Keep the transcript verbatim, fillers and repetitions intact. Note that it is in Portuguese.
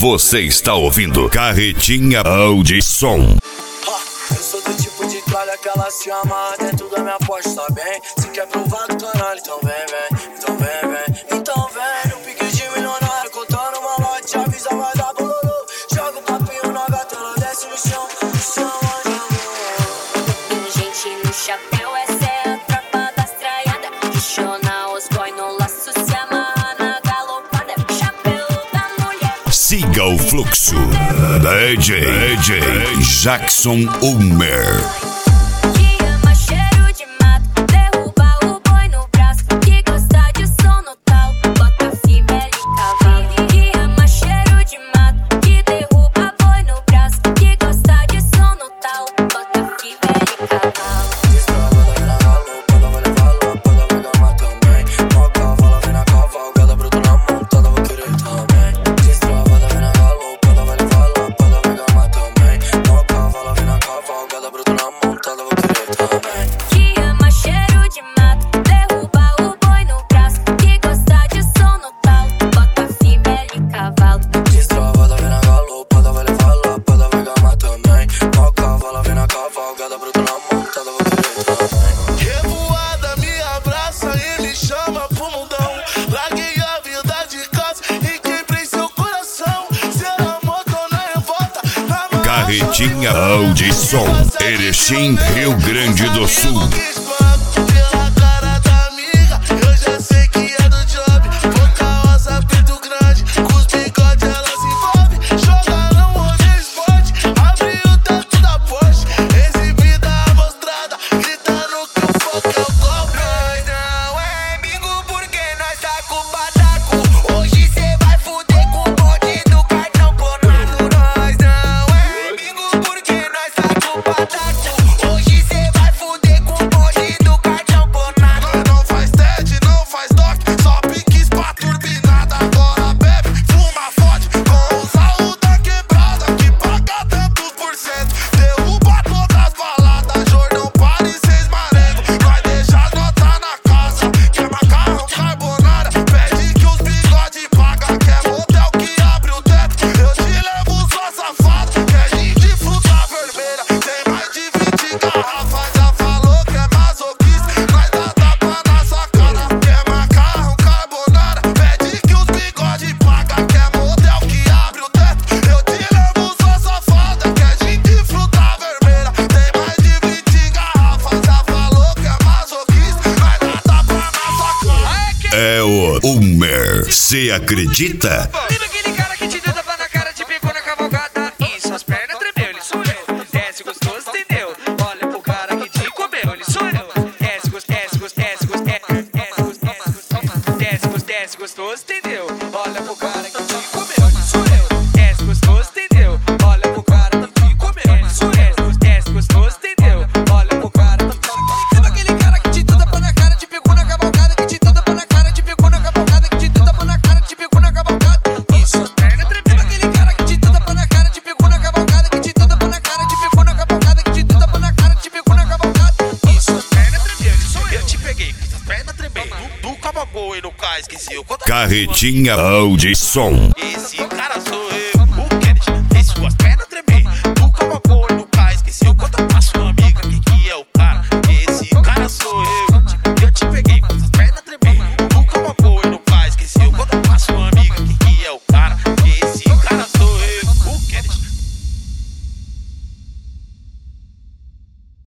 Você está ouvindo Carretinha Audição. Eu sou do tipo de toalha que ela se amarra dentro da minha porta, tá bem? Se quer provar do caralho, então vem, vem, então vem, vem. Então vem, no pique de milionário, contando uma lote, avisa, vai dar bololô. Joga o papinho na gata, ela desce no chão, no chão, Tem gente no chapéu, essa é a tropa das traiadas. Questiona os boy no laço, se amarra na galopada. Chapéu da mulher. Siga o fluxo. D J, D J Jackson Ulmer. Que ama cheiro de mato, derruba o boi no braço. Que gosta de som no talo, bota fibra de cavalo. Que ama cheiro de mato, que derruba boi no braço. Que gosta de som no talo, bota fibra de cavalo. Destrava da mina galopada, vai levar lapada, vai gamar também. Mó cavala, vem na cavalgada, bruto na montada, vou querer também. Destrava da mina galopada, vai levar lapada, vai gamar também. Mó cavala, vem na cavalgada, bruto na montada, vou querer também. Que ama cheiro de mato, derruba o boi no braço. Que gosta de som no talo, bota fibra de cavalo. Destrava da mina galopada, vai levar lapada, vai gamar também. Mó cavala, vem na cavalgada, bruto na montada, vou querer também. Revoada me abraça e me chama pro mundão. Larguei a vida de casa e quebrei seu coração. Ser amor, tô na revolta, na marcha. Carretinha Audição. Erechim, Rio Grande do Sul. Pela cara da amiga, eu já sei que é do job. Boca rosa, peito grande, com os bigode ela se envolve. Jogaram hoje esporte, abriu o teto da Porsche. Exibida mostrada, gritando que o foco é o golpe. Nós não é amigo porque nós tá com o pataco. Hoje cê vai fuder com o bonde do cartão clonado. Nós não é amigo porque nós tá com o pataco. Hoje cê vai fuder com o bonde do cartão clonado. Nós não faz TED, não faz toque, só piques pra turbinada. Agora bebe, fuma, fode com o saúde da quebrada que paga tantos por cento. Derruba todas as baladas, Jordão, Paris, seis marengo. Vai deixar notar na casa que é macarrão, carbonara. Pede que os bigode paga, que é motel que abre o teto. Eu te levo sua safada, que é gin de fruta vermelha. Tem mais de vinte garrafas, já falou que é masoquista. Nós dá tapa na sua cara, que é macarrão, carbonara. Pede que os bigode paga, que é motel que abre o teto. Eu te levo sua safada, que é gin de fruta vermelha. Tem mais de vinte garrafas, já falou que é masoquista. Nós dá tapa na sua cara. É o Ulmer. Cê acredita? Viva aquele cara que te deu tapa na cara, te pegou na cavalgada e suas pernas tremeu, ele sou eu. Desce gostoso, entendeu? Olha pro cara que te comeu, ele sou eu. Desce gostoso, desce gostoso, desce gostoso, desce gostoso, desce gostoso, desce gostoso, entendeu? Olha pro cara que te comeu, ele sou eu. Desce gostoso, entendeu? Olha pro cara que te comeu, ele sou eu. Desce gostoso, entendeu? Olha pro cara que te comeu. Viva aquele cara que te deu tapa na cara, te pegou na cavalgada, que te deu tapa na cara, te pegou na cavalgada, que te deu tapa na cara, te pegou na cavalgada. E suas pernas tremeu. Viva aquele cara que te deu tapa na cara, te pegou na cavalgada, que te deu tapa na cara, te pegou na cavalgada, que te deu tapa na cara, te pegou na cavalgada. E suas pernas tremeu, ele sou eu. Eu te peguei, com suas pernas tremeu. Do, do cabagô e no cais, esqueci o conta. Carretinha Audição. Esse cara sou eu.